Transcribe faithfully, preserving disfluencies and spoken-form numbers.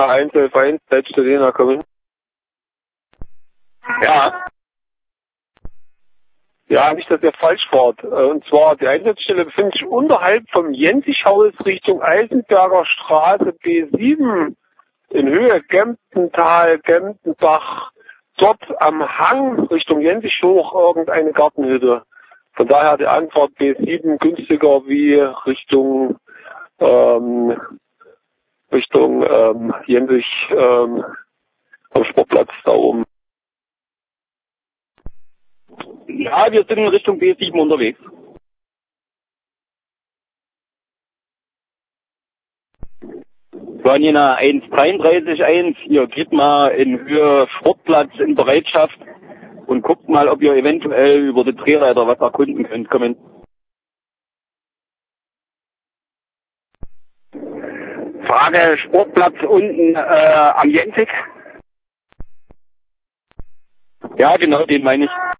eins elf eins, Selbststudierender kommen. Ja. Ja, nicht, dass ihr falsch fahrt. Und zwar, die Einsatzstelle befindet sich unterhalb vom Jensichhaus Richtung Eisenberger Straße B sieben in Höhe Gempental, Gempenbach. Dort am Hang Richtung Jensich hoch irgendeine Gartenhütte. Von daher die Anfahrt B sieben günstiger wie Richtung ähm, Richtung ähm, Jensich ähm, am Sportplatz da oben. Ja, wir sind in Richtung B sieben unterwegs. Planina eins dreiunddreißig eins, ihr geht mal in Höhe Sportplatz in Bereitschaft und guckt mal, ob ihr eventuell über die Drehleiter was erkunden könnt. Kommen. Frage, Sportplatz unten äh, am Jensig? Ja, genau, den meine ich.